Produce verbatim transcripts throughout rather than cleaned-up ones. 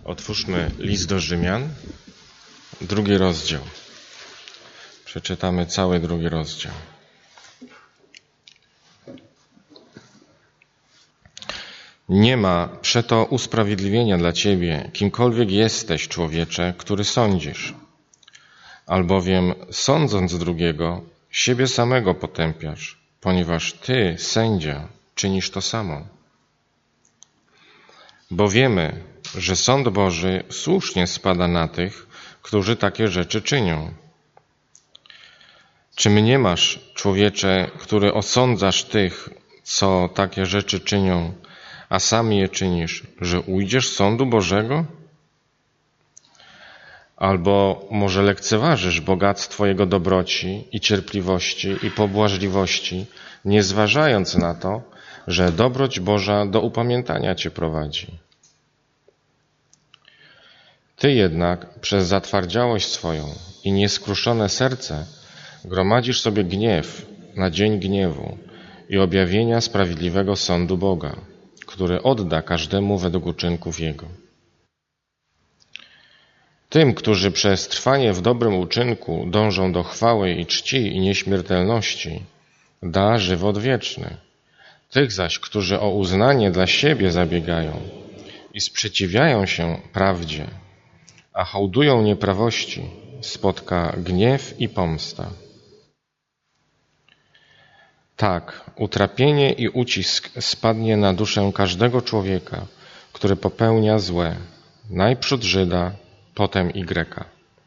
Otwórzmy list do Rzymian, drugi rozdział. Przeczytamy cały drugi rozdział. Nie ma przeto usprawiedliwienia dla ciebie, kimkolwiek jesteś, człowiecze, który sądzisz. Albowiem, sądząc drugiego, siebie samego potępiasz, ponieważ ty, sędzia, czynisz to samo. Bo wiemy, że sąd Boży słusznie spada na tych, którzy takie rzeczy czynią. Czy mnie masz, człowiecze, który osądzasz tych, co takie rzeczy czynią, a sam je czynisz, że ujdziesz sądu Bożego? Albo może lekceważysz bogactwo Jego dobroci i cierpliwości i pobłażliwości, nie zważając na to, że dobroć Boża do upamiętania cię prowadzi. Ty jednak przez zatwardziałość swoją i nieskruszone serce gromadzisz sobie gniew na dzień gniewu i objawienia sprawiedliwego sądu Boga, który odda każdemu według uczynków Jego. Tym, którzy przez trwanie w dobrym uczynku dążą do chwały i czci i nieśmiertelności, da żywot wieczny. Tych zaś, którzy o uznanie dla siebie zabiegają i sprzeciwiają się prawdzie, a hołdują nieprawości, spotka gniew i pomsta. Tak, utrapienie i ucisk spadnie na duszę każdego człowieka, który popełnia złe, najprzód Żyda, potem i Greka.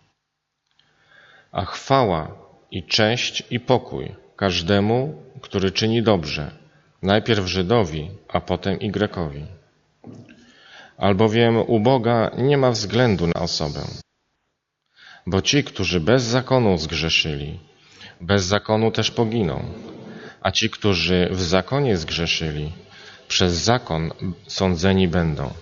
A chwała i cześć i pokój każdemu, który czyni dobrze, najpierw Żydowi, a potem i Grekowi. Albowiem u Boga nie ma względu na osobę. Bo ci, którzy bez zakonu zgrzeszyli, bez zakonu też poginą, a ci, którzy w zakonie zgrzeszyli, przez zakon sądzeni będą.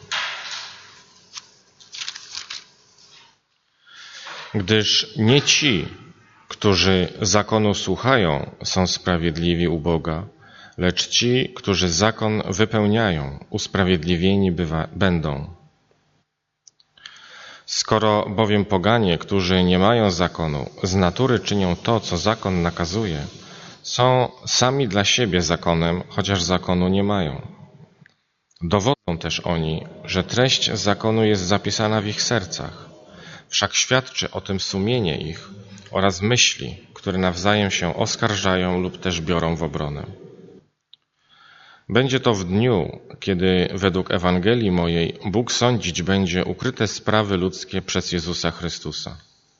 Gdyż nie ci, którzy zakonu słuchają, są sprawiedliwi u Boga, lecz ci, którzy zakon wypełniają, usprawiedliwieni bywa, będą. Skoro bowiem poganie, którzy nie mają zakonu, z natury czynią to, co zakon nakazuje, są sami dla siebie zakonem, chociaż zakonu nie mają. Dowodzą też oni, że treść zakonu jest zapisana w ich sercach. Wszak świadczy o tym sumienie ich oraz myśli, które nawzajem się oskarżają lub też biorą w obronę. Będzie to w dniu, kiedy według Ewangelii mojej Bóg sądzić będzie ukryte sprawy ludzkie przez Jezusa Chrystusa.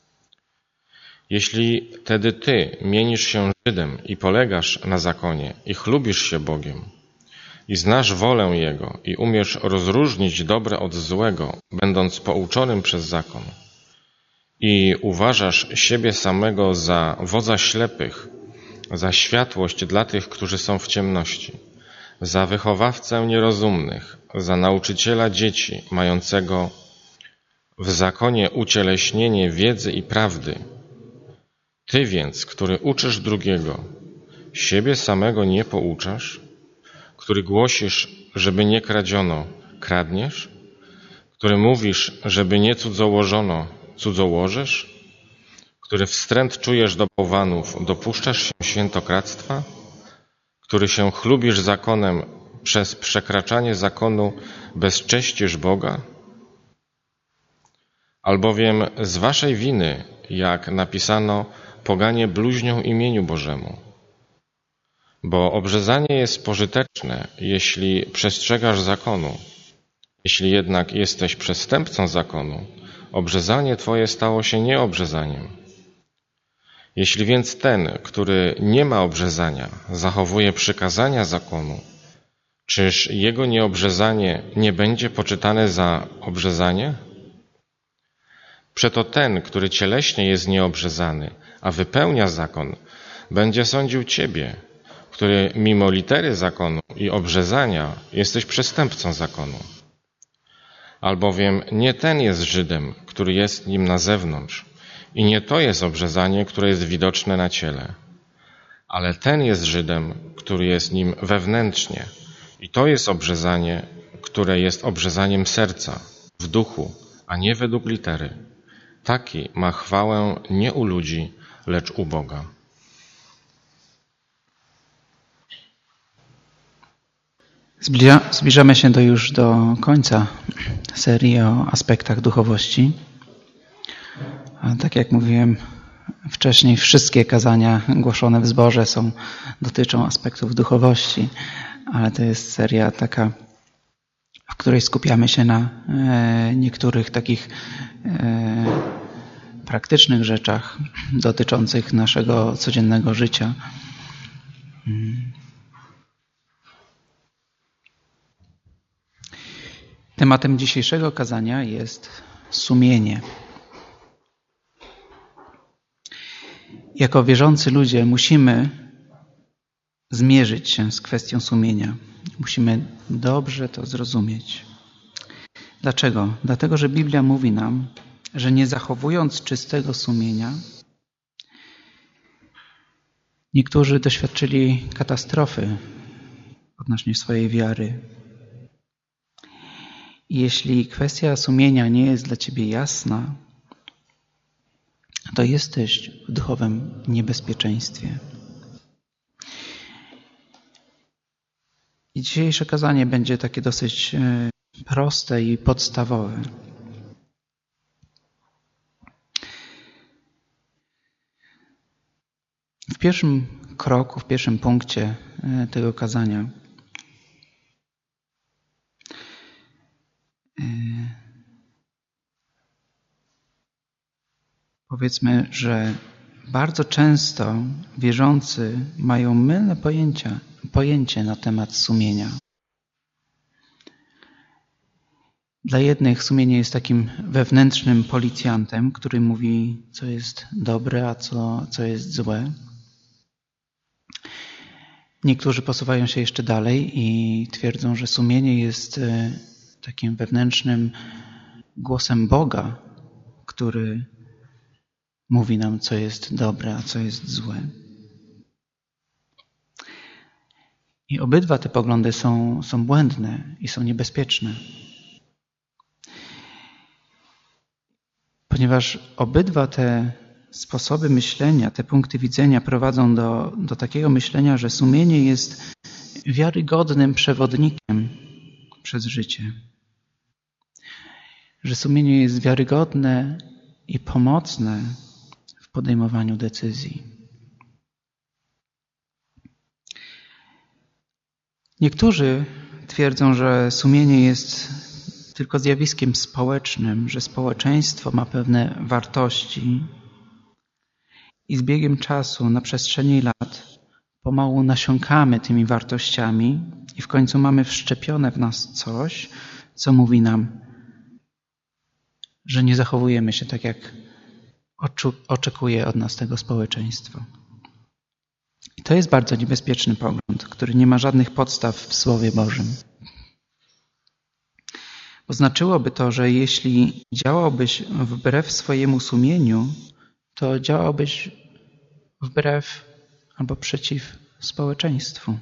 Jeśli tedy ty mienisz się Żydem i polegasz na zakonie i chlubisz się Bogiem i znasz wolę Jego i umiesz rozróżnić dobre od złego, będąc pouczonym przez zakon, i uważasz siebie samego za wodza ślepych, za światłość dla tych, którzy są w ciemności, za wychowawcę nierozumnych, za nauczyciela dzieci mającego w zakonie ucieleśnienie wiedzy i prawdy. Ty więc, który uczysz drugiego, siebie samego nie pouczasz? Który głosisz, żeby nie kradziono, kradniesz? Który mówisz, żeby nie cudzołożono, cudzołożysz? Który wstręt czujesz do bałwanów, dopuszczasz się świętokradztwa? Który się chlubisz zakonem, przez przekraczanie zakonu bezcześcisz Boga? Albowiem z waszej winy, jak napisano, poganie bluźnią imieniu Bożemu. Bo obrzezanie jest pożyteczne, jeśli przestrzegasz zakonu. Jeśli jednak jesteś przestępcą zakonu, obrzezanie twoje stało się nieobrzezaniem. Jeśli więc ten, który nie ma obrzezania, zachowuje przykazania zakonu, czyż jego nieobrzezanie nie będzie poczytane za obrzezanie? Przeto ten, który cieleśnie jest nieobrzezany, a wypełnia zakon, będzie sądził ciebie, który mimo litery zakonu i obrzezania jesteś przestępcą zakonu. Albowiem nie ten jest Żydem, który jest nim na zewnątrz, i nie to jest obrzezanie, które jest widoczne na ciele, ale ten jest Żydem, który jest nim wewnętrznie, i to jest obrzezanie, które jest obrzezaniem serca, w duchu, a nie według litery. Taki ma chwałę nie u ludzi, lecz u Boga. Zbliża, zbliżamy się do już do końca serii o aspektach duchowości. A tak jak mówiłem wcześniej, wszystkie kazania głoszone w zborze są, dotyczą aspektów duchowości, ale to jest seria taka, w której skupiamy się na e, niektórych takich e, praktycznych rzeczach dotyczących naszego codziennego życia. Tematem dzisiejszego kazania jest sumienie. Jako wierzący ludzie musimy zmierzyć się z kwestią sumienia. Musimy dobrze to zrozumieć. Dlaczego? Dlatego, że Biblia mówi nam, że nie zachowując czystego sumienia, niektórzy doświadczyli katastrofy odnośnie swojej wiary. I jeśli kwestia sumienia nie jest dla ciebie jasna, to jesteś w duchowym niebezpieczeństwie. I dzisiejsze kazanie będzie takie dosyć proste i podstawowe. W pierwszym kroku, w pierwszym punkcie tego kazania powiedzmy, że bardzo często wierzący mają mylne pojęcia, pojęcie na temat sumienia. Dla jednych sumienie jest takim wewnętrznym policjantem, który mówi, co jest dobre, a co, co jest złe. Niektórzy posuwają się jeszcze dalej i twierdzą, że sumienie jest takim wewnętrznym głosem Boga, który mówi nam, co jest dobre, a co jest złe. I obydwa te poglądy są, są błędne i są niebezpieczne. Ponieważ obydwa te sposoby myślenia, te punkty widzenia prowadzą do, do takiego myślenia, że sumienie jest wiarygodnym przewodnikiem przez życie. Że sumienie jest wiarygodne i pomocne w podejmowaniu decyzji. Niektórzy twierdzą, że sumienie jest tylko zjawiskiem społecznym, że społeczeństwo ma pewne wartości i z biegiem czasu, na przestrzeni lat, pomału nasiąkamy tymi wartościami i w końcu mamy wszczepione w nas coś, co mówi nam, że nie zachowujemy się tak, jak oczekuje od nas tego społeczeństwo. I to jest bardzo niebezpieczny pogląd, który nie ma żadnych podstaw w Słowie Bożym. Oznaczyłoby to, że jeśli działałbyś wbrew swojemu sumieniu, to działałbyś wbrew albo przeciw społeczeństwu.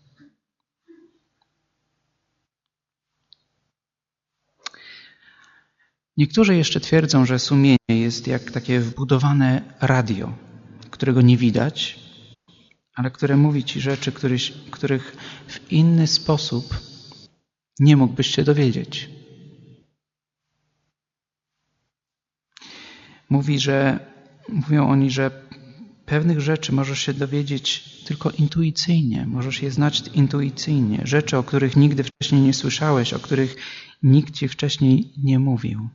Niektórzy jeszcze twierdzą, że sumienie jest jak takie wbudowane radio, którego nie widać, ale które mówi ci rzeczy, których, których w inny sposób nie mógłbyś się dowiedzieć. Mówi, że, mówią oni, że pewnych rzeczy możesz się dowiedzieć tylko intuicyjnie, możesz je znać intuicyjnie. Rzeczy, o których nigdy wcześniej nie słyszałeś, o których nikt ci wcześniej nie mówił.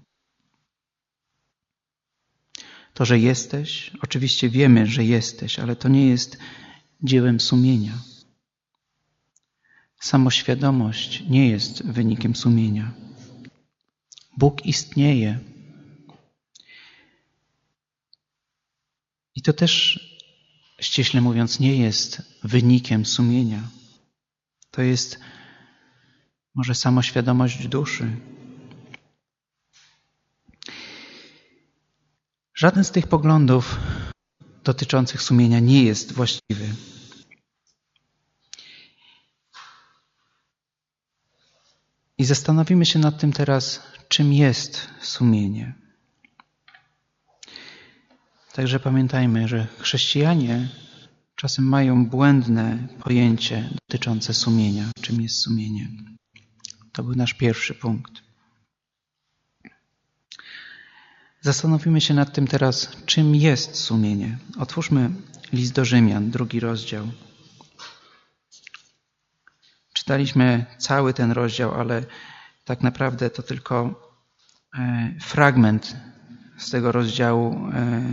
To, że jesteś, oczywiście wiemy, że jesteś, ale to nie jest dziełem sumienia. Samoświadomość nie jest wynikiem sumienia. Bóg istnieje. I to też, ściśle mówiąc, nie jest wynikiem sumienia. To jest może samoświadomość duszy. Żaden z tych poglądów dotyczących sumienia nie jest właściwy. I zastanowimy się nad tym teraz, czym jest sumienie. Także pamiętajmy, że chrześcijanie czasem mają błędne pojęcie dotyczące sumienia. Czym jest sumienie? To był nasz pierwszy punkt. Zastanowimy się nad tym teraz, czym jest sumienie. Otwórzmy list do Rzymian, drugi rozdział. Czytaliśmy cały ten rozdział, ale tak naprawdę to tylko fragment z tego rozdziału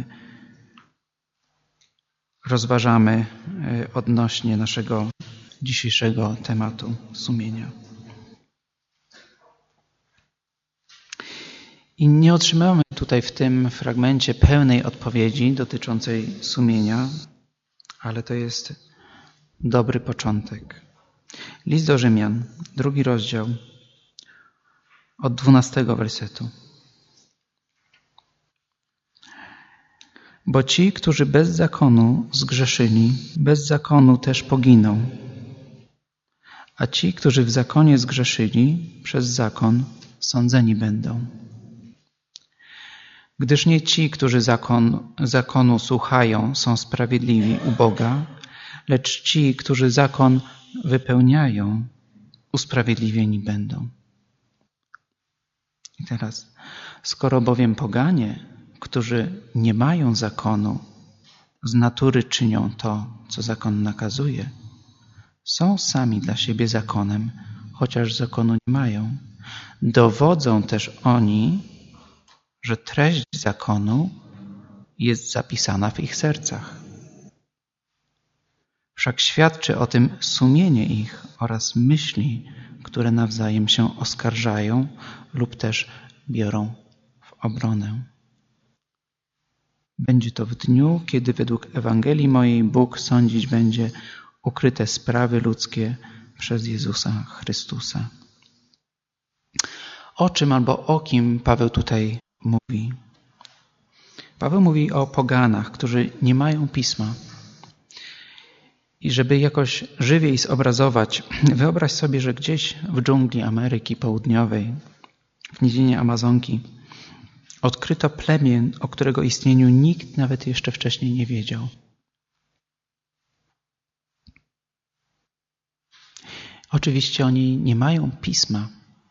rozważamy odnośnie naszego dzisiejszego tematu sumienia. I nie otrzymamy tutaj w tym fragmencie pełnej odpowiedzi dotyczącej sumienia, ale to jest dobry początek. List do Rzymian, drugi rozdział, od dwunastego wersetu. Bo ci, którzy bez zakonu zgrzeszyli, bez zakonu też poginą. A ci, którzy w zakonie zgrzeszyli, przez zakon sądzeni będą. Gdyż nie ci, którzy zakon, zakonu słuchają, są sprawiedliwi u Boga, lecz ci, którzy zakon wypełniają, usprawiedliwieni będą. I teraz, skoro bowiem poganie, którzy nie mają zakonu, z natury czynią to, co zakon nakazuje, są sami dla siebie zakonem, chociaż zakonu nie mają. Dowodzą też oni, że treść zakonu jest zapisana w ich sercach. Wszak świadczy o tym sumienie ich oraz myśli, które nawzajem się oskarżają lub też biorą w obronę. Będzie to w dniu, kiedy według Ewangelii mojej Bóg sądzić będzie ukryte sprawy ludzkie przez Jezusa Chrystusa. O czym albo o kim Paweł tutaj mówi? Paweł mówi o poganach, którzy nie mają pisma. I żeby jakoś żywiej zobrazować, wyobraź sobie, że gdzieś w dżungli Ameryki Południowej, w nizinie Amazonki, odkryto plemię, o którego istnieniu nikt nawet jeszcze wcześniej nie wiedział. Oczywiście oni nie mają pisma.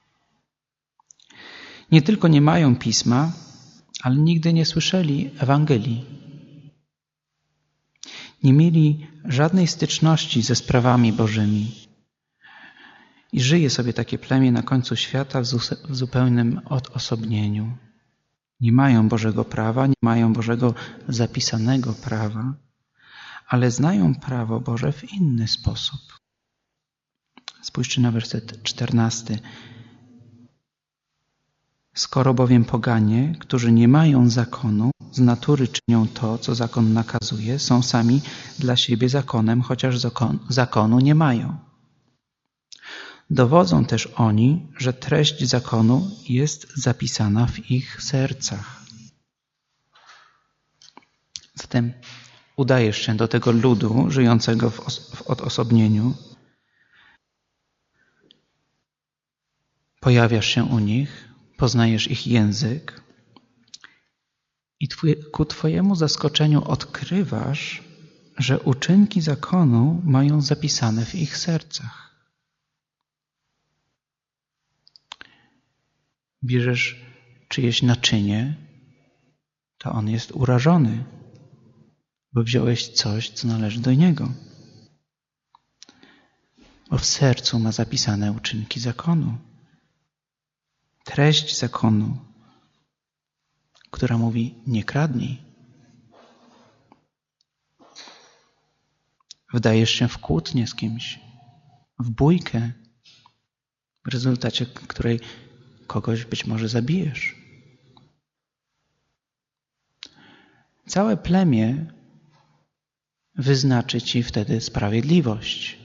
Nie tylko nie mają pisma, ale nigdy nie słyszeli Ewangelii. Nie mieli żadnej styczności ze sprawami Bożymi. I żyje sobie takie plemię na końcu świata w zupełnym odosobnieniu. Nie mają Bożego prawa, nie mają Bożego zapisanego prawa, ale znają prawo Boże w inny sposób. Spójrzcie na werset czternasty. Skoro bowiem poganie, którzy nie mają zakonu, z natury czynią to, co zakon nakazuje, są sami dla siebie zakonem, chociaż zakon, zakonu nie mają. Dowodzą też oni, że treść zakonu jest zapisana w ich sercach. Zatem udajesz się do tego ludu żyjącego w, os- w odosobnieniu, pojawiasz się u nich, poznajesz ich język i twój, ku twojemu zaskoczeniu odkrywasz, że uczynki zakonu mają zapisane w ich sercach. Bierzesz czyjeś naczynie, to on jest urażony, bo wziąłeś coś, co należy do niego. Bo w sercu ma zapisane uczynki zakonu. Treść zakonu, która mówi nie kradnij. Wdajesz się w kłótnię z kimś, w bójkę, w rezultacie której kogoś być może zabijesz. Całe plemię wyznaczy ci wtedy sprawiedliwość.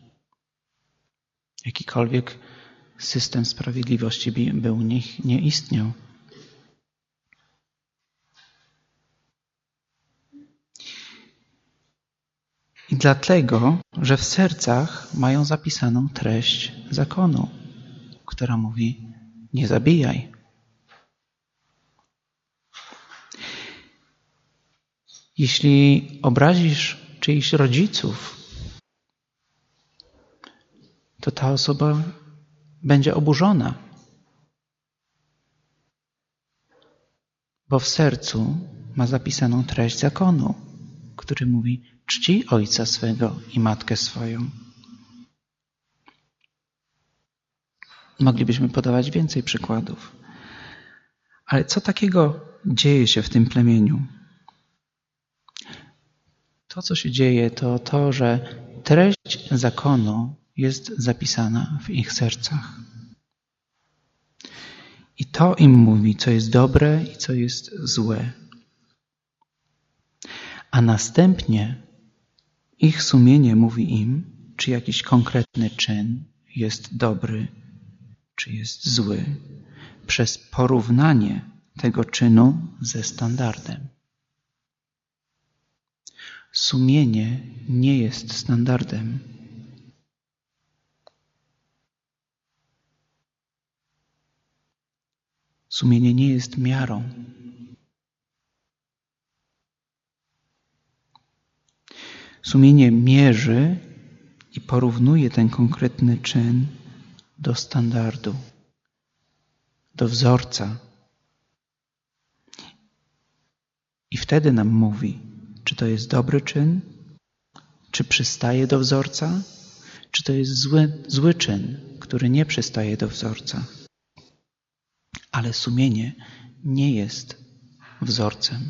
Jakikolwiek system sprawiedliwości by u nich nie istniał. I dlatego, że w sercach mają zapisaną treść zakonu, która mówi: nie zabijaj, Jeśli obrazisz czyichś rodziców, to ta osoba będzie oburzona, bo w sercu ma zapisaną treść zakonu, który mówi: czci ojca swego i matkę swoją. Moglibyśmy podawać więcej przykładów. Ale co takiego dzieje się w tym plemieniu? To, co się dzieje, to to, że treść zakonu jest zapisana w ich sercach. I to im mówi, co jest dobre i co jest złe. A następnie ich sumienie mówi im, czy jakiś konkretny czyn jest dobry, czy jest zły, przez porównanie tego czynu ze standardem. Sumienie nie jest standardem. Sumienie nie jest miarą. Sumienie mierzy i porównuje ten konkretny czyn do standardu, do wzorca. I wtedy nam mówi, czy to jest dobry czyn, czy przystaje do wzorca, czy to jest zły, zły czyn, który nie przystaje do wzorca. Ale sumienie nie jest wzorcem.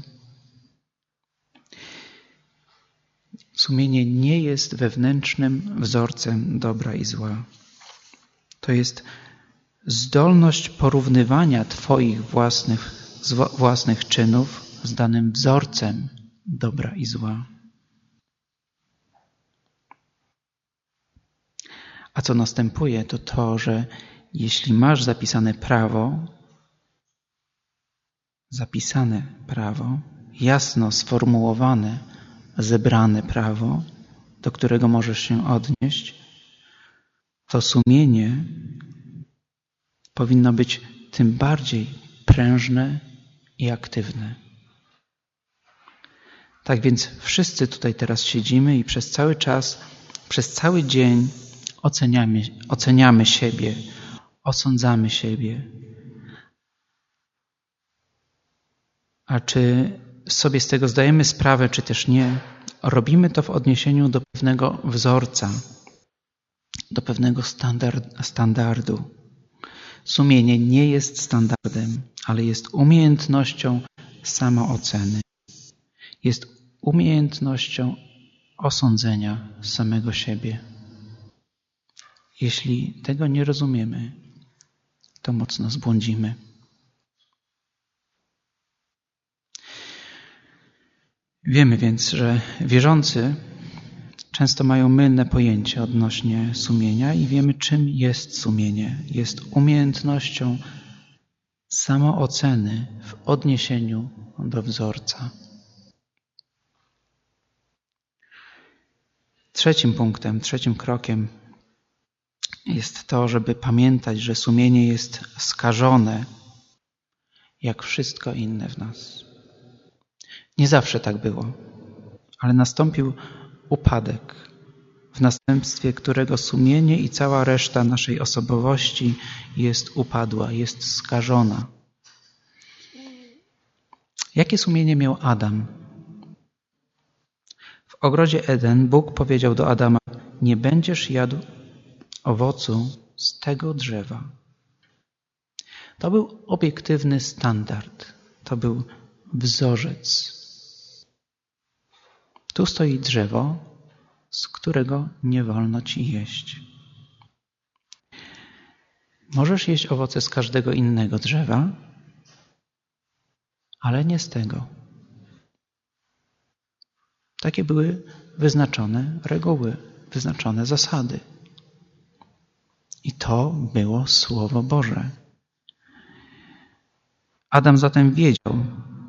Sumienie nie jest wewnętrznym wzorcem dobra i zła. To jest zdolność porównywania Twoich własnych, własnych czynów z danym wzorcem dobra i zła. A co następuje, to to, że jeśli masz zapisane prawo, zapisane prawo, jasno sformułowane, zebrane prawo, do którego możesz się odnieść, to sumienie powinno być tym bardziej prężne i aktywne. Tak więc wszyscy tutaj teraz siedzimy i przez cały czas, przez cały dzień oceniamy, oceniamy siebie, osądzamy siebie. A czy sobie z tego zdajemy sprawę, czy też nie, robimy to w odniesieniu do pewnego wzorca, do pewnego standard, standardu. Sumienie nie jest standardem, ale jest umiejętnością samooceny. Jest umiejętnością osądzenia samego siebie. Jeśli tego nie rozumiemy, to mocno zbłądzimy. Wiemy więc, że wierzący często mają mylne pojęcie odnośnie sumienia i wiemy, czym jest sumienie. Jest umiejętnością samooceny w odniesieniu do wzorca. Trzecim punktem, trzecim krokiem jest to, żeby pamiętać, że sumienie jest skażone jak wszystko inne w nas. Nie zawsze tak było, ale nastąpił upadek, w następstwie którego sumienie i cała reszta naszej osobowości jest upadła, jest skażona. Jakie sumienie miał Adam? W ogrodzie Eden Bóg powiedział do Adama: nie będziesz jadł owocu z tego drzewa. To był obiektywny standard, to był wzorzec. Tu stoi drzewo, z którego nie wolno ci jeść. Możesz jeść owoce z każdego innego drzewa, ale nie z tego. Takie były wyznaczone reguły, wyznaczone zasady. I to było Słowo Boże. Adam zatem wiedział,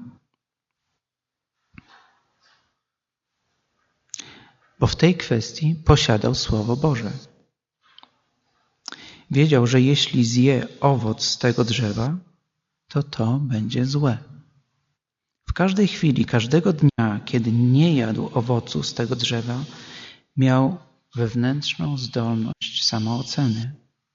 bo w tej kwestii posiadał Słowo Boże. Wiedział, że jeśli zje owoc z tego drzewa, to to będzie złe. W każdej chwili, każdego dnia, kiedy nie jadł owocu z tego drzewa, miał wewnętrzną zdolność samooceny.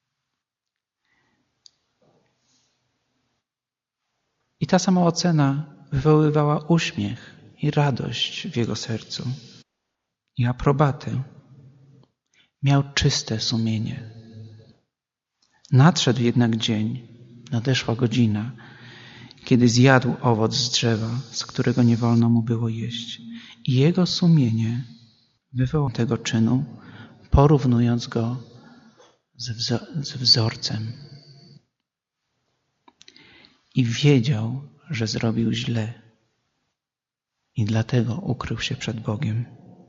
I ta samoocena wywoływała uśmiech i radość w jego sercu i aprobatę. Miał czyste sumienie. Nadszedł jednak dzień, nadeszła godzina, kiedy zjadł owoc z drzewa, z którego nie wolno mu było jeść. I jego sumienie wywołało tego czynu, porównując go ze, wzo- ze wzorcem. I wiedział, że zrobił źle. I dlatego ukrył się przed Bogiem.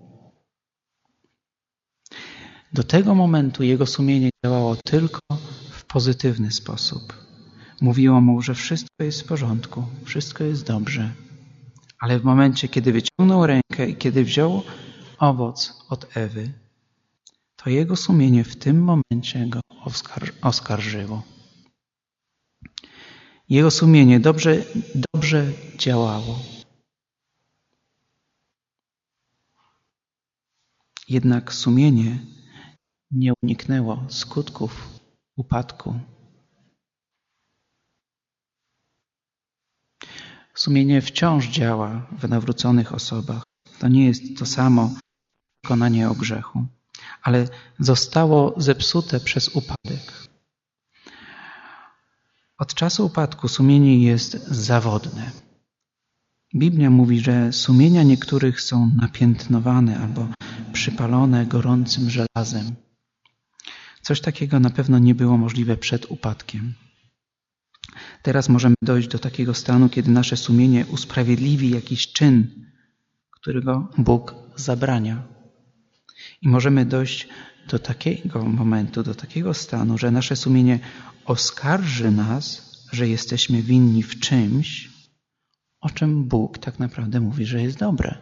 Do tego momentu jego sumienie działało tylko w pozytywny sposób. Mówiło mu, że wszystko jest w porządku, wszystko jest dobrze. Ale w momencie, kiedy wyciągnął rękę i kiedy wziął owoc od Ewy, to jego sumienie w tym momencie go oskar- oskarżyło. Jego sumienie dobrze, dobrze działało. Jednak sumienie nie uniknęło skutków upadku. Sumienie wciąż działa w nawróconych osobach. To nie jest to samo przekonanie o grzechu, ale zostało zepsute przez upadek. Od czasu upadku sumienie jest zawodne. Biblia mówi, że sumienia niektórych są napiętnowane albo przypalone gorącym żelazem. Coś takiego na pewno nie było możliwe przed upadkiem. Teraz możemy dojść do takiego stanu, kiedy nasze sumienie usprawiedliwi jakiś czyn, którego Bóg zabrania. I możemy dojść do takiego momentu, do takiego stanu, że nasze sumienie oskarży nas, że jesteśmy winni w czymś, o czym Bóg tak naprawdę mówi, że jest dobre.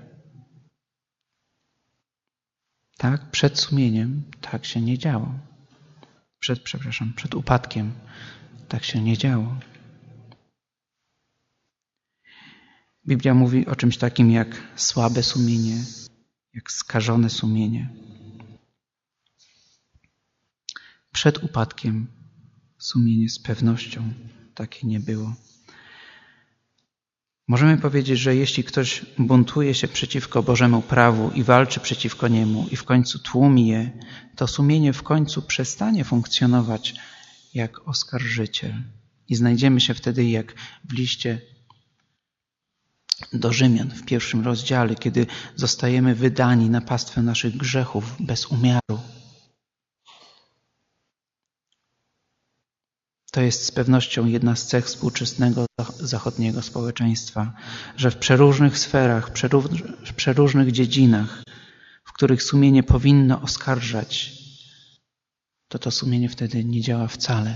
Tak, przed sumieniem tak się nie działo. Przed, przepraszam, przed upadkiem tak się nie działo. Biblia mówi o czymś takim jak słabe sumienie, jak skażone sumienie. Przed upadkiem sumienie z pewnością takie nie było. Możemy powiedzieć, że jeśli ktoś buntuje się przeciwko Bożemu prawu i walczy przeciwko niemu i w końcu tłumi je, to sumienie w końcu przestanie funkcjonować jak oskarżyciel. I znajdziemy się wtedy jak w liście do Rzymian w pierwszym rozdziale, kiedy zostajemy wydani na pastwę naszych grzechów bez umiaru. To jest z pewnością jedna z cech współczesnego zachodniego społeczeństwa, że w przeróżnych sferach, w przeróżnych dziedzinach, w których sumienie powinno oskarżać, to to sumienie wtedy nie działa wcale.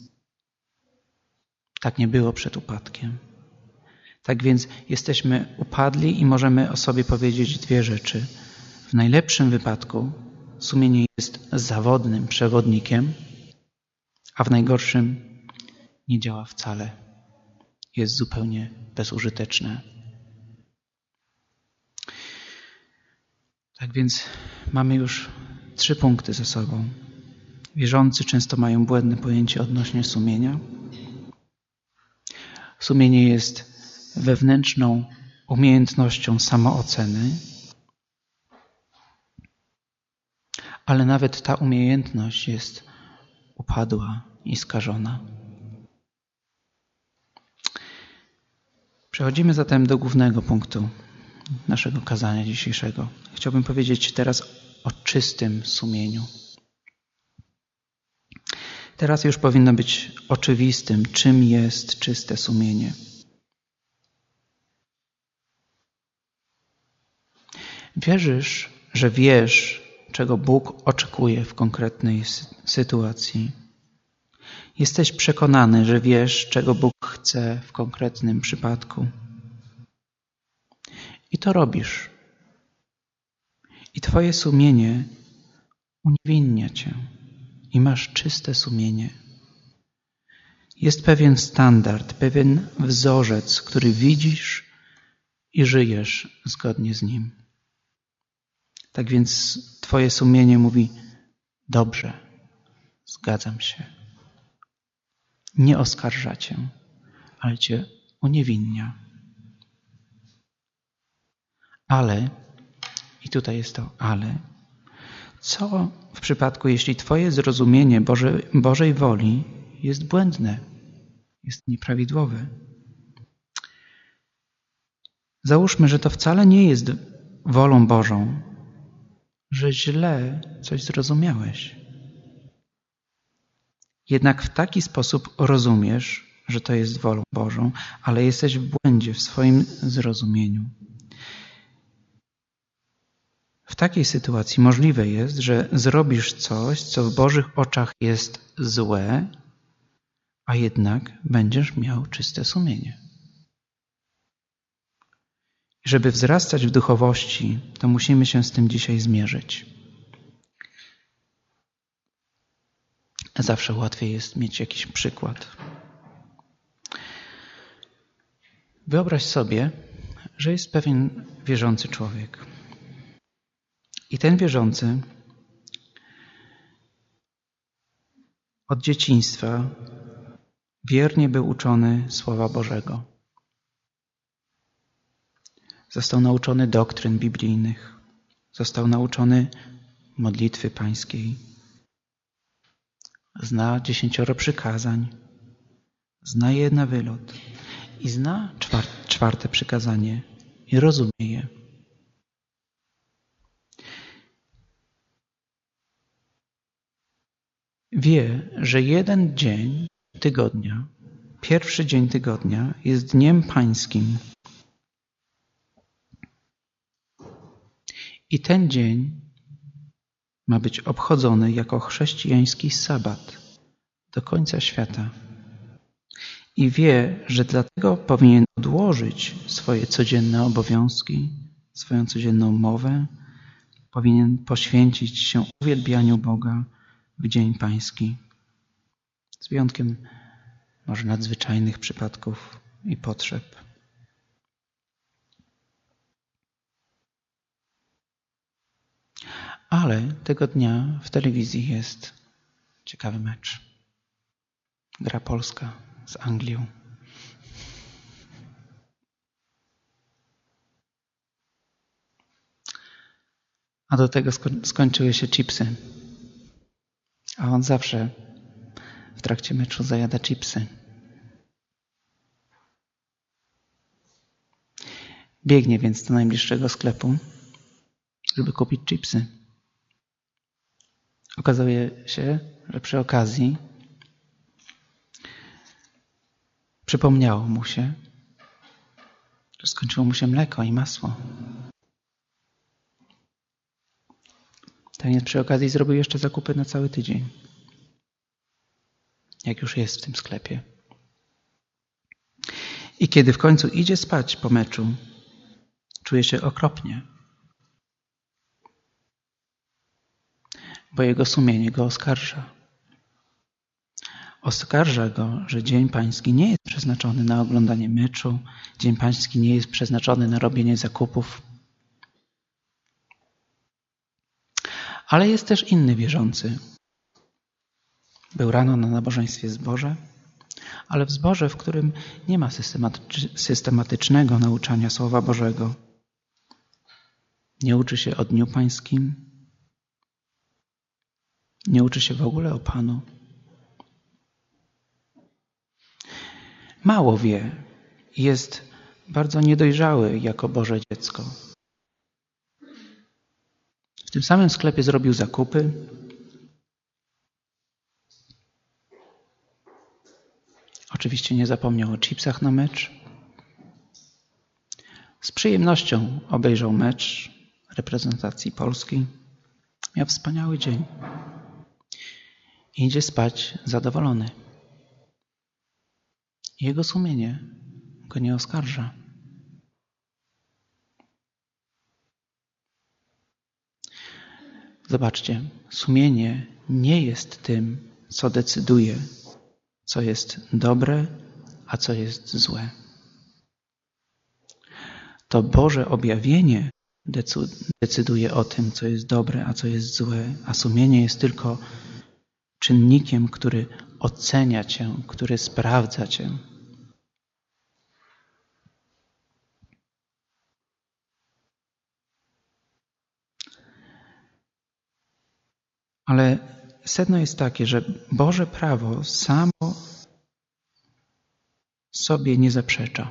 Tak nie było przed upadkiem. Tak więc jesteśmy upadli i możemy o sobie powiedzieć dwie rzeczy. W najlepszym wypadku sumienie jest zawodnym przewodnikiem, a w najgorszym nie działa wcale. Jest zupełnie bezużyteczne. Tak więc mamy już trzy punkty ze sobą. Wierzący często mają błędne pojęcie odnośnie sumienia. Sumienie jest wewnętrzną umiejętnością samooceny, ale nawet ta umiejętność jest upadła i skażona. Przechodzimy zatem do głównego punktu naszego kazania dzisiejszego. Chciałbym powiedzieć teraz o czystym sumieniu. Teraz już powinno być oczywistym, czym jest czyste sumienie. Wierzysz, że wiesz, czego Bóg oczekuje w konkretnej sytuacji. Jesteś przekonany, że wiesz, czego Bóg chce w konkretnym przypadku. I to robisz. I Twoje sumienie uniewinnia Cię. I masz czyste sumienie. Jest pewien standard, pewien wzorzec, który widzisz i żyjesz zgodnie z nim. Tak więc twoje sumienie mówi: dobrze, zgadzam się. Nie oskarża cię, ale cię uniewinnia. Ale, i tutaj jest to ale, co w przypadku, jeśli twoje zrozumienie Boże, Bożej woli jest błędne, jest nieprawidłowe? Załóżmy, że to wcale nie jest wolą Bożą, że źle coś zrozumiałeś. Jednak w taki sposób rozumiesz, że to jest wolą Bożą, ale jesteś w błędzie w swoim zrozumieniu. W takiej sytuacji możliwe jest, że zrobisz coś, co w Bożych oczach jest złe, a jednak będziesz miał czyste sumienie. Żeby wzrastać w duchowości, to musimy się z tym dzisiaj zmierzyć. Zawsze łatwiej jest mieć jakiś przykład. Wyobraź sobie, że jest pewien wierzący człowiek. I ten wierzący od dzieciństwa wiernie był uczony Słowa Bożego. Został nauczony doktryn biblijnych. Został nauczony modlitwy pańskiej. Zna dziesięcioro przykazań. Zna je na wylot. I zna czwarte przykazanie. I rozumie je. Wie, że jeden dzień tygodnia, pierwszy dzień tygodnia jest dniem pańskim. I ten dzień ma być obchodzony jako chrześcijański sabat do końca świata. I wie, że dlatego powinien odłożyć swoje codzienne obowiązki, swoją codzienną mowę, powinien poświęcić się uwielbianiu Boga w Dzień Pański. Z wyjątkiem może nadzwyczajnych przypadków i potrzeb. Ale tego dnia w telewizji jest ciekawy mecz. Gra Polska z Anglią. A do tego sko- skończyły się chipsy. A on zawsze w trakcie meczu zajada chipsy. Biegnie więc do najbliższego sklepu, żeby kupić chipsy. Okazuje się, że przy okazji przypomniało mu się, że skończyło mu się mleko i masło. Tak więc przy okazji zrobił jeszcze zakupy na cały tydzień. Jak już jest w tym sklepie. I kiedy w końcu idzie spać po meczu, czuje się okropnie. Bo jego sumienie go oskarża. Oskarża go, że Dzień Pański nie jest przeznaczony na oglądanie meczu. Dzień Pański nie jest przeznaczony na robienie zakupów. Ale jest też inny wierzący. Był rano na nabożeństwie w zborze, ale w zborze, w którym nie ma systematycznego nauczania Słowa Bożego. Nie uczy się o Dniu Pańskim. Nie uczy się w ogóle o Panu. Mało wie. Jest bardzo niedojrzały jako Boże dziecko. W tym samym sklepie zrobił zakupy. Oczywiście nie zapomniał o chipsach na mecz. Z przyjemnością obejrzał mecz reprezentacji Polski. Miał wspaniały dzień. I idzie spać zadowolony. Jego sumienie go nie oskarża. Zobaczcie, sumienie nie jest tym, co decyduje, co jest dobre, a co jest złe. to Boże objawienie decyduje o tym, co jest dobre, a co jest złe, a sumienie jest tylko czynnikiem, który ocenia cię, który sprawdza cię. Ale sedno jest takie, że Boże prawo samo sobie nie zaprzecza.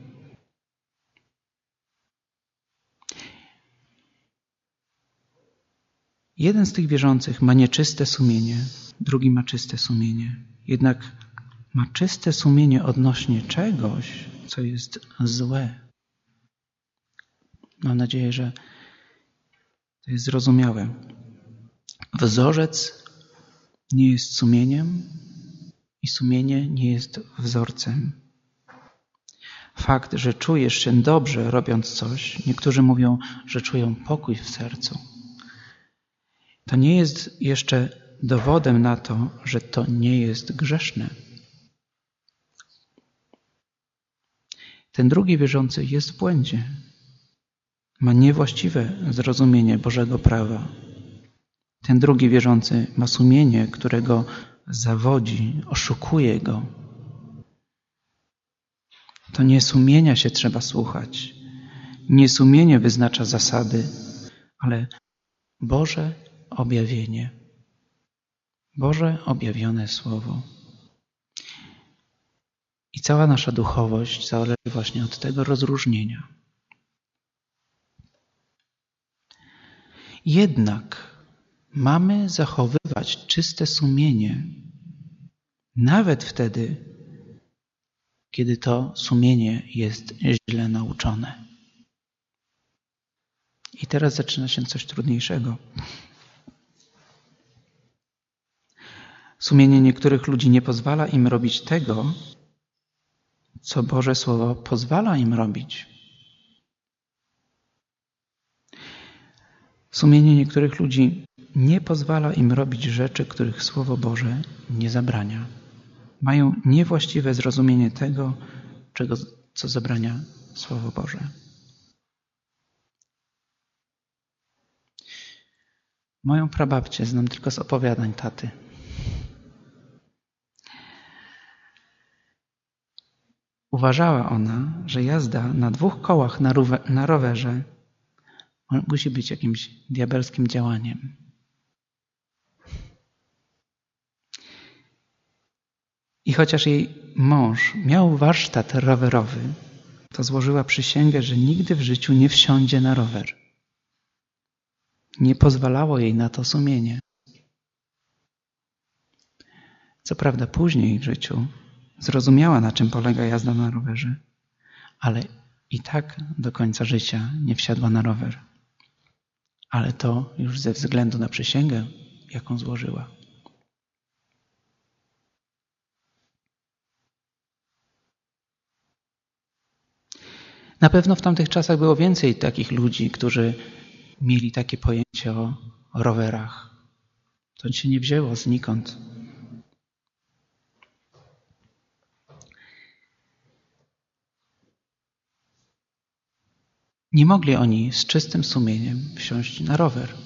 Jeden z tych wierzących ma nieczyste sumienie, drugi ma czyste sumienie. Jednak ma czyste sumienie odnośnie czegoś, co jest złe. Mam nadzieję, że to jest zrozumiałe. Wzorzec nie jest sumieniem i sumienie nie jest wzorcem. Fakt, że czujesz się dobrze robiąc coś, niektórzy mówią, że czują pokój w sercu, to nie jest jeszcze dowodem na to, że to nie jest grzeszne. Ten drugi wierzący jest w błędzie. Ma niewłaściwe zrozumienie Bożego prawa. Ten drugi wierzący ma sumienie, które go zawodzi, oszukuje go. To nie sumienia się trzeba słuchać. Nie sumienie wyznacza zasady, ale Boże objawienie. Boże objawione Słowo. I cała nasza duchowość zależy właśnie od tego rozróżnienia. Jednak mamy zachowywać czyste sumienie nawet wtedy, kiedy to sumienie jest źle nauczone. I teraz zaczyna się coś trudniejszego. Sumienie niektórych ludzi nie pozwala im robić tego, co Boże Słowo pozwala im robić. Sumienie niektórych ludzi nie pozwala im robić rzeczy, których Słowo Boże nie zabrania. Mają niewłaściwe zrozumienie tego, czego, co zabrania Słowo Boże. Moją prababcię znam tylko z opowiadań taty. Uważała ona, że jazda na dwóch kołach na, rower, na rowerze musi być jakimś diabelskim działaniem. I chociaż jej mąż miał warsztat rowerowy, to złożyła przysięgę, że nigdy w życiu nie wsiądzie na rower. Nie pozwalało jej na to sumienie. Co prawda później w życiu zrozumiała, na czym polega jazda na rowerze, ale i tak do końca życia nie wsiadła na rower. Ale to już ze względu na przysięgę, jaką złożyła. Na pewno w tamtych czasach było więcej takich ludzi, którzy mieli takie pojęcie o rowerach. To się nie wzięło znikąd. Nie mogli oni z czystym sumieniem wsiąść na rower.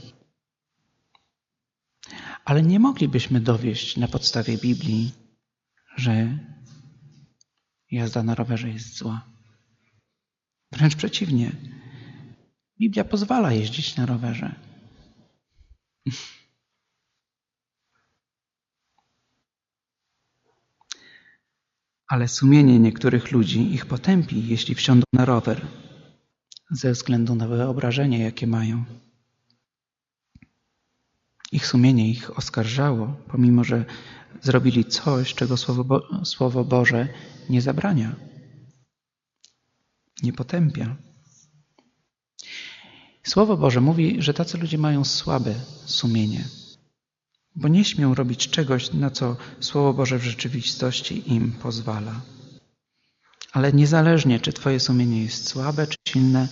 Ale nie moglibyśmy dowieść na podstawie Biblii, że jazda na rowerze jest zła. Wręcz przeciwnie. Biblia pozwala jeździć na rowerze. Ale sumienie niektórych ludzi ich potępi, jeśli wsiądą na rower, ze względu na wyobrażenie, jakie mają. Ich sumienie ich oskarżało, pomimo że zrobili coś, czego Słowo, Bo- Słowo Boże nie zabrania, nie potępia. Słowo Boże mówi, że tacy ludzie mają słabe sumienie, bo nie śmią robić czegoś, na co Słowo Boże w rzeczywistości im pozwala. Ale niezależnie, czy twoje sumienie jest słabe, czy silne,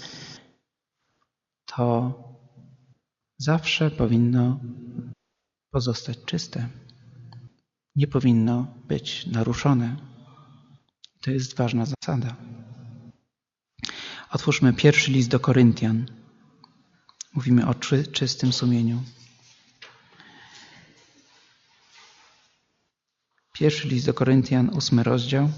to zawsze powinno pozostać czyste. Nie powinno być naruszone. To jest ważna zasada. Otwórzmy pierwszy list do Koryntian. Mówimy o czy, czystym sumieniu. Pierwszy list do Koryntian, ósmy rozdział.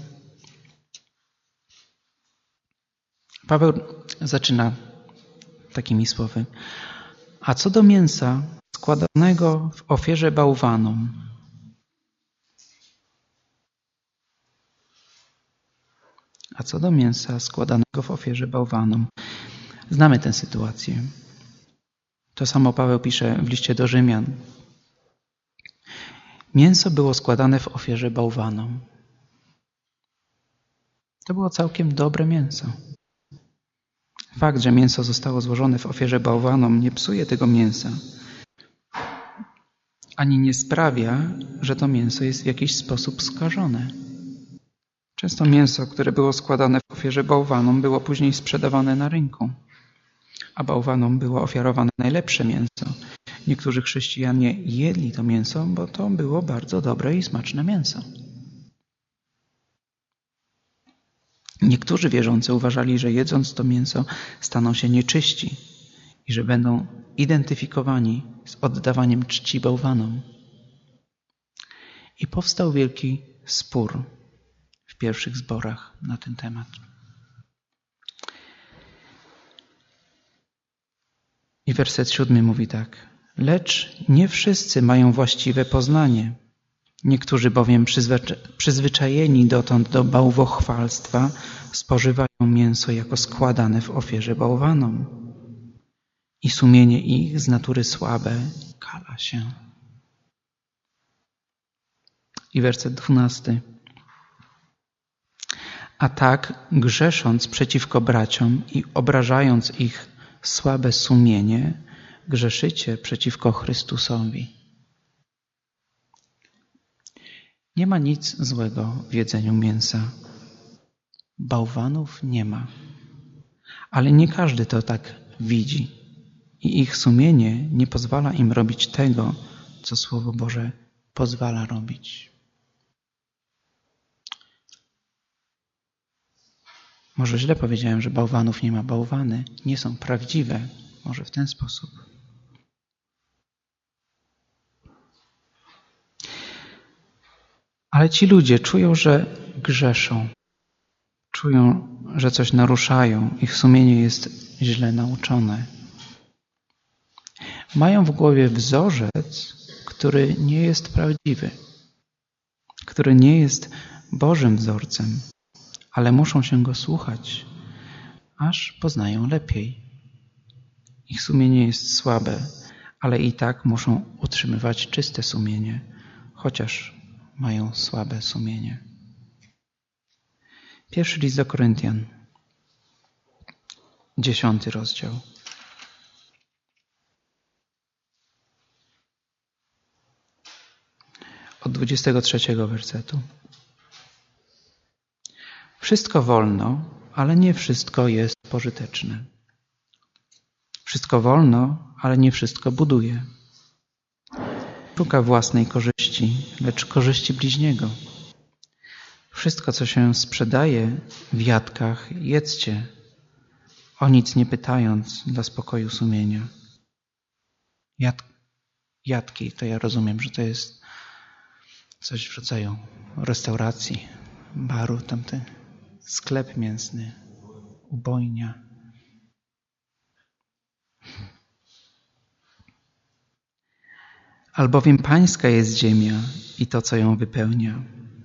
Paweł zaczyna takimi słowy. A co do mięsa składanego w ofierze bałwanom. A co do mięsa składanego w ofierze bałwanom. Znamy tę sytuację. To samo Paweł pisze w liście do Rzymian. Mięso było składane w ofierze bałwanom. To było całkiem dobre mięso. Fakt, że mięso zostało złożone w ofierze bałwanom, nie psuje tego mięsa, ani nie sprawia, że to mięso jest w jakiś sposób skażone. Często mięso, które było składane w ofierze bałwanom, było później sprzedawane na rynku, a bałwanom było ofiarowane najlepsze mięso. Niektórzy chrześcijanie jedli to mięso, bo to było bardzo dobre i smaczne mięso. Niektórzy wierzący uważali, że jedząc to mięso staną się nieczyści i że będą identyfikowani z oddawaniem czci bałwanom. I powstał wielki spór w pierwszych zborach na ten temat. I werset siódmy mówi tak. Lecz nie wszyscy mają właściwe poznanie. Niektórzy bowiem przyzwyczajeni dotąd do bałwochwalstwa spożywają mięso jako składane w ofierze bałwanom. I sumienie ich z natury słabe kala się. I werset dwunasty. A tak, grzesząc przeciwko braciom i obrażając ich słabe sumienie, grzeszycie przeciwko Chrystusowi. Nie ma nic złego w jedzeniu mięsa. Bałwanów nie ma. Ale nie każdy to tak widzi. I ich sumienie nie pozwala im robić tego, co Słowo Boże pozwala robić. Może źle powiedziałem, że bałwanów nie ma. Bałwany nie są prawdziwe. Może w ten sposób. Ale ci ludzie czują, że grzeszą. Czują, że coś naruszają. Ich sumienie jest źle nauczone. Mają w głowie wzorzec, który nie jest prawdziwy. Który nie jest Bożym wzorcem. Ale muszą się go słuchać, aż poznają lepiej. Ich sumienie jest słabe, ale i tak muszą utrzymywać czyste sumienie, chociaż mają słabe sumienie. Pierwszy list do Koryntian, dziesiąty rozdział. Od dwudziestego trzeciego wersetu. Wszystko wolno, ale nie wszystko jest pożyteczne. Wszystko wolno, ale nie wszystko buduje. Szuka własnej korzyści, lecz korzyści bliźniego. Wszystko, co się sprzedaje w jadkach, jedzcie, o nic nie pytając dla spokoju sumienia. Jad, jadki, to ja rozumiem, że to jest coś w rodzaju restauracji, baru, tamten sklep mięsny, ubojnia. Albowiem pańska jest ziemia i to, co ją wypełnia.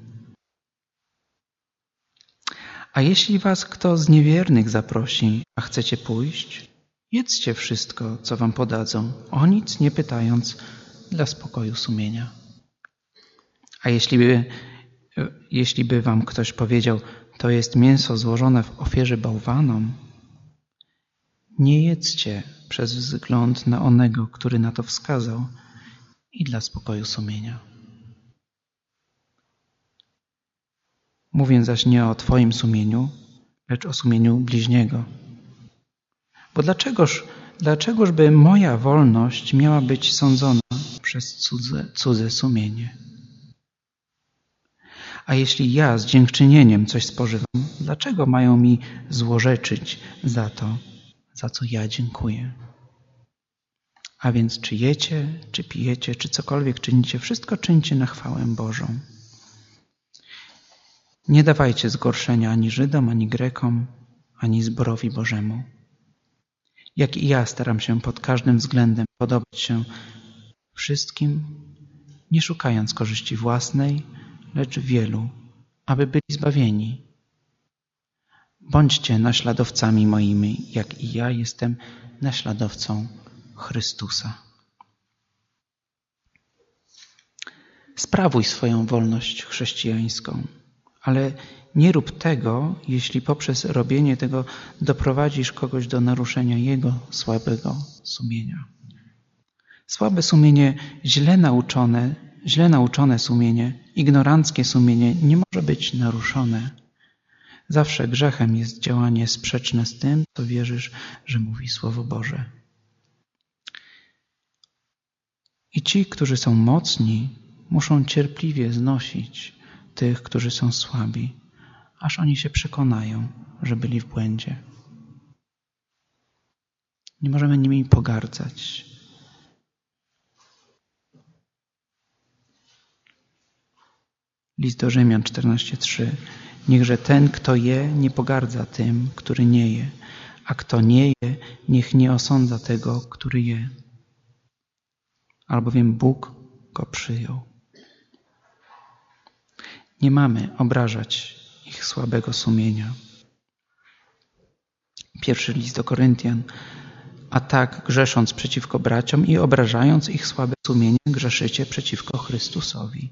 A jeśli was kto z niewiernych zaprosi, a chcecie pójść, jedzcie wszystko, co wam podadzą, o nic nie pytając dla spokoju sumienia. A jeśli by, jeśli by wam ktoś powiedział, to jest mięso złożone w ofierze bałwanom, nie jedzcie przez wzgląd na onego, który na to wskazał, i dla spokoju sumienia. Mówię zaś nie o twoim sumieniu, lecz o sumieniu bliźniego. Bo dlaczegoż, dlaczegoż by moja wolność miała być sądzona przez cudze, cudze sumienie? A jeśli ja z dziękczynieniem coś spożywam, dlaczego mają mi złorzeczyć za to, za co ja dziękuję? A więc czy jecie, czy pijecie, czy cokolwiek czynicie, wszystko czyńcie na chwałę Bożą. Nie dawajcie zgorszenia ani Żydom, ani Grekom, ani zborowi Bożemu. Jak i ja staram się pod każdym względem podobać się wszystkim, nie szukając korzyści własnej, lecz wielu, aby byli zbawieni. Bądźcie naśladowcami moimi, jak i ja jestem naśladowcą Chrystusa. Sprawuj swoją wolność chrześcijańską, ale nie rób tego, jeśli poprzez robienie tego doprowadzisz kogoś do naruszenia jego słabego sumienia. Słabe sumienie, źle nauczone, źle nauczone sumienie, ignoranckie sumienie nie może być naruszone. Zawsze grzechem jest działanie sprzeczne z tym, co wierzysz, że mówi Słowo Boże. I ci, którzy są mocni, muszą cierpliwie znosić tych, którzy są słabi, aż oni się przekonają, że byli w błędzie. Nie możemy nimi pogardzać. List do Rzymian czternaście trzy. Niechże ten, kto je, nie pogardza tym, który nie je, a kto nie je, niech nie osądza tego, który je. Albowiem Bóg go przyjął. Nie mamy obrażać ich słabego sumienia. Pierwszy list do Koryntian. A tak, grzesząc przeciwko braciom i obrażając ich słabe sumienie, grzeszycie przeciwko Chrystusowi.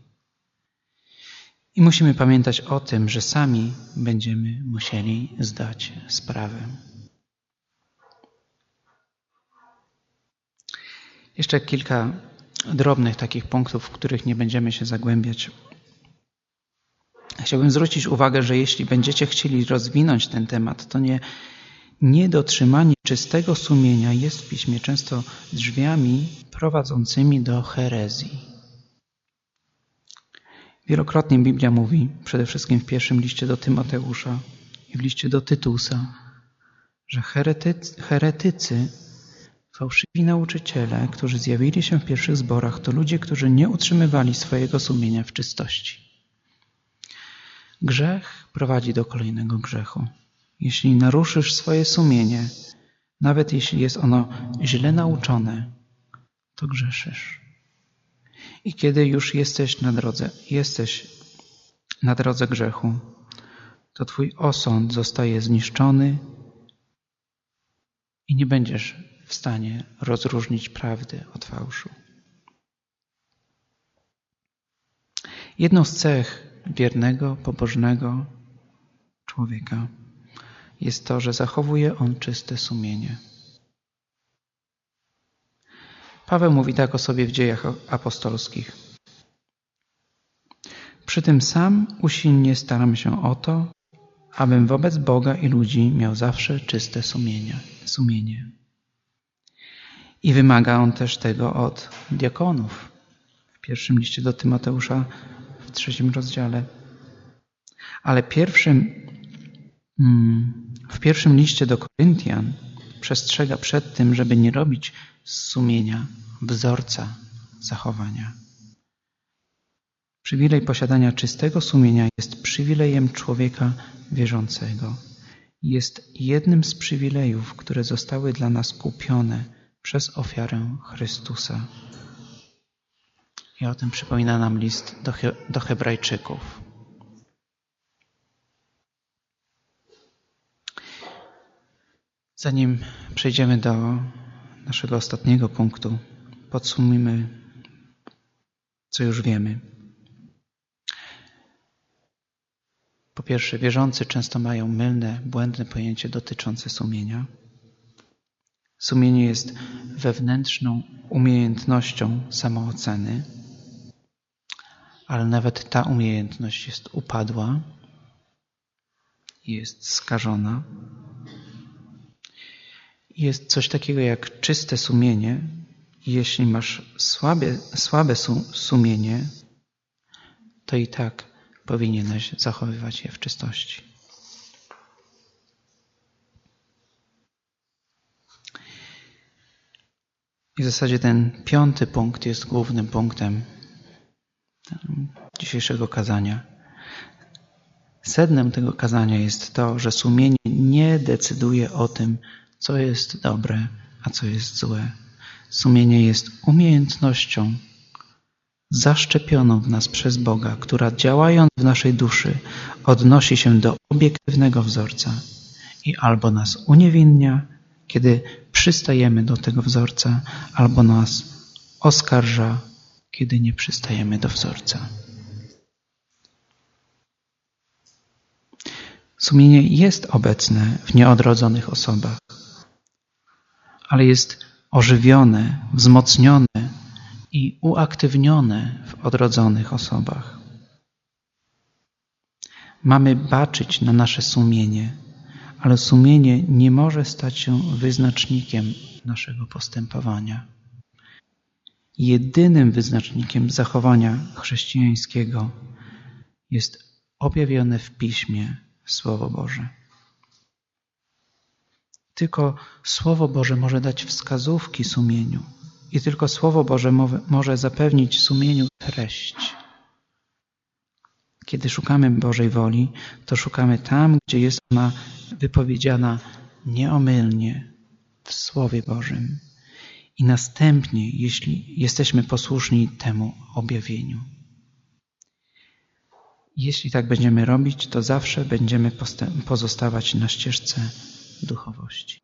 I musimy pamiętać o tym, że sami będziemy musieli zdać sprawę. Jeszcze kilka drobnych takich punktów, w których nie będziemy się zagłębiać. Chciałbym zwrócić uwagę, że jeśli będziecie chcieli rozwinąć ten temat, to nie niedotrzymanie czystego sumienia jest w Piśmie często drzwiami prowadzącymi do herezji. Wielokrotnie Biblia mówi, przede wszystkim w pierwszym liście do Tymoteusza i w liście do Tytusa, że heretycy, heretycy, fałszywi nauczyciele, którzy zjawili się w pierwszych zborach, to ludzie, którzy nie utrzymywali swojego sumienia w czystości. Grzech prowadzi do kolejnego grzechu. Jeśli naruszysz swoje sumienie, nawet jeśli jest ono źle nauczone, to grzeszysz. I kiedy już jesteś na drodze, jesteś na drodze grzechu, to twój osąd zostaje zniszczony i nie będziesz w stanie rozróżnić prawdy od fałszu. Jedną z cech wiernego, pobożnego człowieka jest to, że zachowuje on czyste sumienie. Paweł mówi tak o sobie w Dziejach Apostolskich. Przy tym sam usilnie staram się o to, abym wobec Boga i ludzi miał zawsze czyste sumienie. sumienie. I wymaga on też tego od diakonów. W pierwszym liście do Tymoteusza, w trzecim rozdziale. Ale pierwszym, w pierwszym liście do Koryntian przestrzega przed tym, żeby nie robić z sumienia wzorca zachowania. Przywilej posiadania czystego sumienia jest przywilejem człowieka wierzącego. Jest jednym z przywilejów, które zostały dla nas kupione przez ofiarę Chrystusa. I o tym przypomina nam list do, He- do Hebrajczyków. Zanim przejdziemy do naszego ostatniego punktu, podsumujmy, co już wiemy. Po pierwsze, wierzący często mają mylne, błędne pojęcie dotyczące sumienia. Sumienie jest wewnętrzną umiejętnością samooceny, ale nawet ta umiejętność jest upadła, jest skażona. Jest coś takiego jak czyste sumienie. Jeśli masz słabe, słabe sumienie, to i tak powinieneś zachowywać je w czystości. I w zasadzie ten piąty punkt jest głównym punktem dzisiejszego kazania. Sednem tego kazania jest to, że sumienie nie decyduje o tym, co jest dobre, a co jest złe. Sumienie jest umiejętnością zaszczepioną w nas przez Boga, która działając w naszej duszy odnosi się do obiektywnego wzorca i albo nas uniewinnia, kiedy przystajemy do tego wzorca, albo nas oskarża, kiedy nie przystajemy do wzorca. Sumienie jest obecne w nieodrodzonych osobach, ale jest ożywione, wzmocnione i uaktywnione w odrodzonych osobach. Mamy baczyć na nasze sumienie, ale sumienie nie może stać się wyznacznikiem naszego postępowania. Jedynym wyznacznikiem zachowania chrześcijańskiego jest objawione w Piśmie Słowo Boże. Tylko Słowo Boże może dać wskazówki sumieniu i tylko Słowo Boże może zapewnić sumieniu treść. Kiedy szukamy Bożej woli, to szukamy tam, gdzie jest ona wypowiedziana nieomylnie w Słowie Bożym i następnie, jeśli jesteśmy posłuszni temu objawieniu. Jeśli tak będziemy robić, to zawsze będziemy pozostawać na ścieżce duchowości.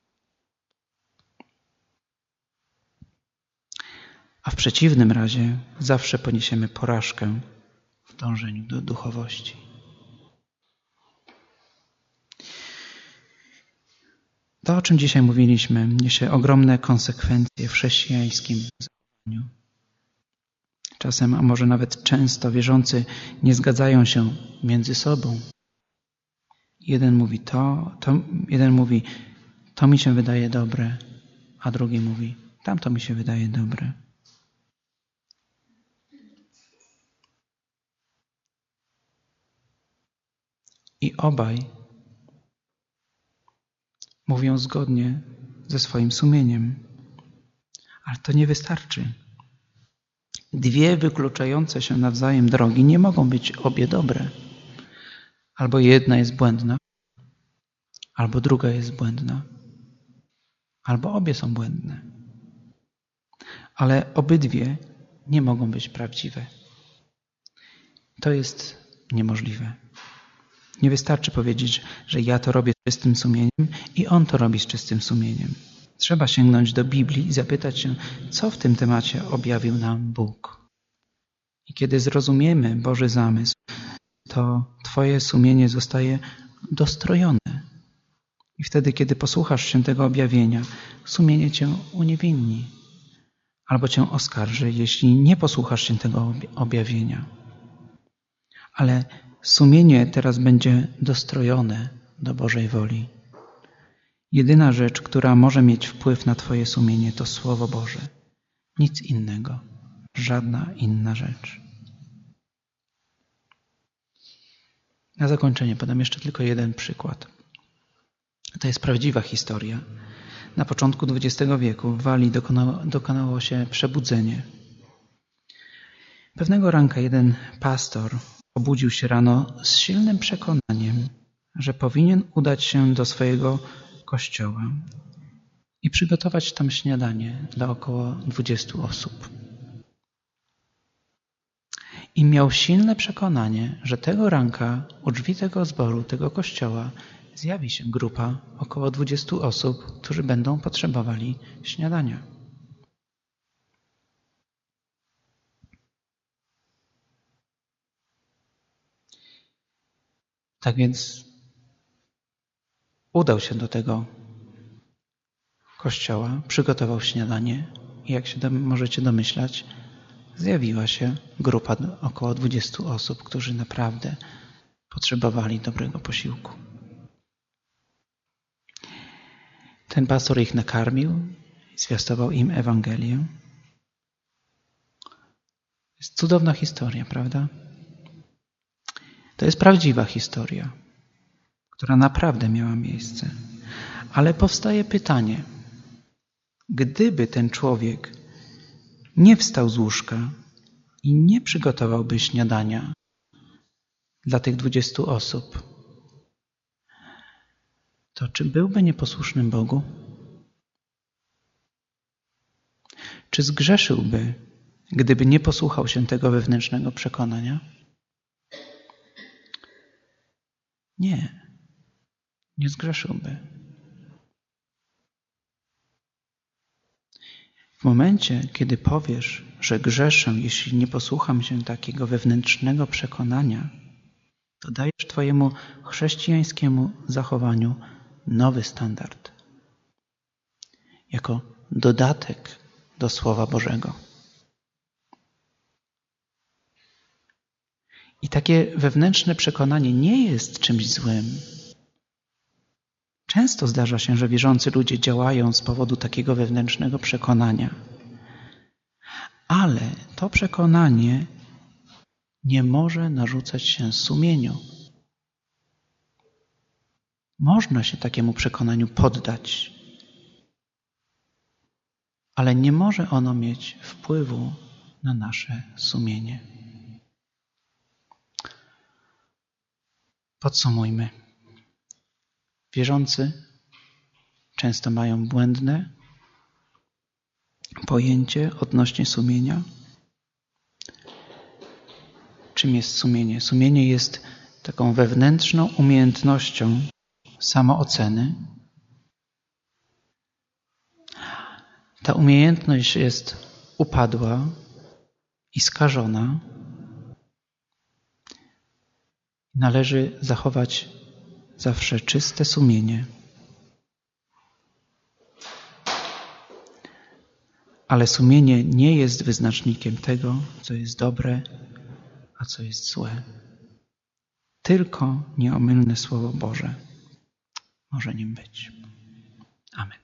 A w przeciwnym razie zawsze poniesiemy porażkę w dążeniu do duchowości. To, o czym dzisiaj mówiliśmy, niesie ogromne konsekwencje w chrześcijańskim zachowaniu. Czasem, a może nawet często, wierzący nie zgadzają się między sobą. Jeden mówi to, to, jeden mówi, to mi się wydaje dobre, a drugi mówi, tamto mi się wydaje dobre. I obaj mówią zgodnie ze swoim sumieniem. Ale to nie wystarczy. Dwie wykluczające się nawzajem drogi nie mogą być obie dobre. Albo jedna jest błędna, albo druga jest błędna, albo obie są błędne. Ale obydwie nie mogą być prawdziwe. To jest niemożliwe. Nie wystarczy powiedzieć, że ja to robię z czystym sumieniem i on to robi z czystym sumieniem. Trzeba sięgnąć do Biblii i zapytać się, co w tym temacie objawił nam Bóg. I kiedy zrozumiemy Boży zamysł, to Twoje sumienie zostaje dostrojone. I wtedy, kiedy posłuchasz się tego objawienia, sumienie Cię uniewinni albo Cię oskarży, jeśli nie posłuchasz się tego objawienia. Ale sumienie teraz będzie dostrojone do Bożej woli. Jedyna rzecz, która może mieć wpływ na Twoje sumienie, to Słowo Boże. Nic innego. Żadna inna rzecz. Na zakończenie podam jeszcze tylko jeden przykład. To jest prawdziwa historia. Na początku dwudziestego wieku w Walii dokonało, dokonało się przebudzenie. Pewnego ranka jeden pastor obudził się rano z silnym przekonaniem, że powinien udać się do swojego kościoła i przygotować tam śniadanie dla około dwudziestu osób. I miał silne przekonanie, że tego ranka u drzwi tego zboru, tego kościoła zjawi się grupa około dwudziestu osób, którzy będą potrzebowali śniadania. Tak więc udał się do tego kościoła, przygotował śniadanie i jak się możecie domyślać, zjawiła się grupa około dwudziestu osób, którzy naprawdę potrzebowali dobrego posiłku. Ten pastor ich nakarmił i zwiastował im Ewangelię. Jest cudowna historia, prawda? To jest prawdziwa historia, która naprawdę miała miejsce. Ale powstaje pytanie, gdyby ten człowiek nie wstał z łóżka i nie przygotowałby śniadania dla tych dwudziestu osób, to czy byłby nieposłusznym Bogu? Czy zgrzeszyłby, gdyby nie posłuchał się tego wewnętrznego przekonania? Nie, nie zgrzeszyłby. W momencie, kiedy powiesz, że grzeszę, jeśli nie posłucham się takiego wewnętrznego przekonania, to dajesz Twojemu chrześcijańskiemu zachowaniu nowy standard. Jako dodatek do Słowa Bożego. I takie wewnętrzne przekonanie nie jest czymś złym. Często zdarza się, że wierzący ludzie działają z powodu takiego wewnętrznego przekonania. Ale to przekonanie nie może narzucać się sumieniu. Można się takiemu przekonaniu poddać, ale nie może ono mieć wpływu na nasze sumienie. Podsumujmy. Wierzący często mają błędne pojęcie odnośnie sumienia. Czym jest sumienie? Sumienie jest taką wewnętrzną umiejętnością samooceny. Ta umiejętność jest upadła i skażona. Należy zachować zawsze czyste sumienie. Ale sumienie nie jest wyznacznikiem tego, co jest dobre, a co jest złe. Tylko nieomylne Słowo Boże może nim być. Amen.